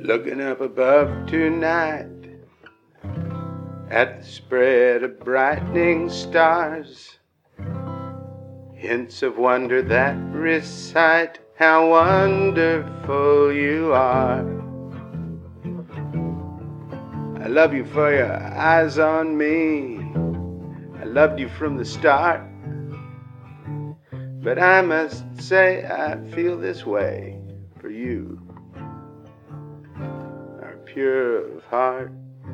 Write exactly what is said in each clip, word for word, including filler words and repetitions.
Looking up above tonight at the spread of brightening stars, hints of wonder that recite how wonderful you are. I love you for your eyes on me. I loved you from the start, but I must say I feel this way for you, are pure of heart.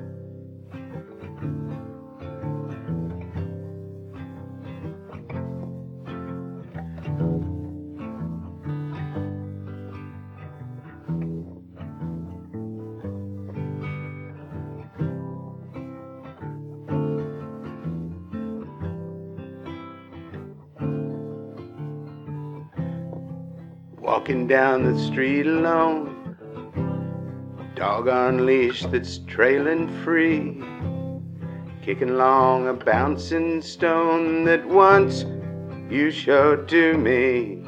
Walking down the street alone, dog on leash that's trailing free, kicking along a bouncing stone that once you showed to me.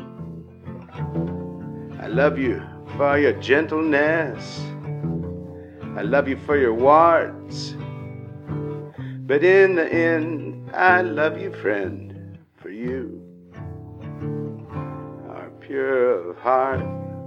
I love you for your gentleness, I love you for your warts, but in the end I love you, friend, for you are pure of heart.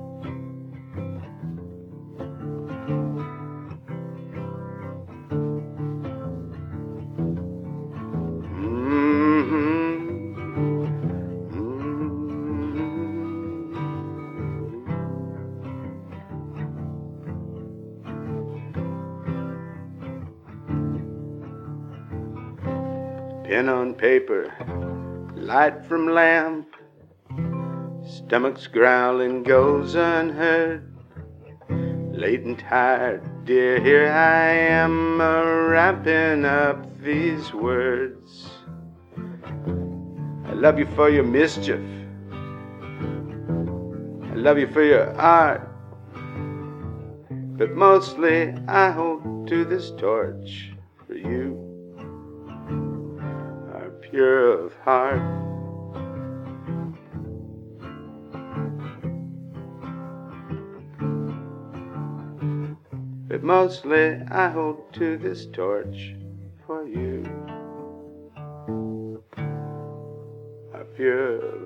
Pen on paper, light from lamp, stomach's growling goes unheard. Late and tired, dear, here I am a-wrapping up these words. I love you for your mischief, I love you for your art, but mostly I hold to this torch for you, are pure of heart. But mostly I hold to this torch for you, are pure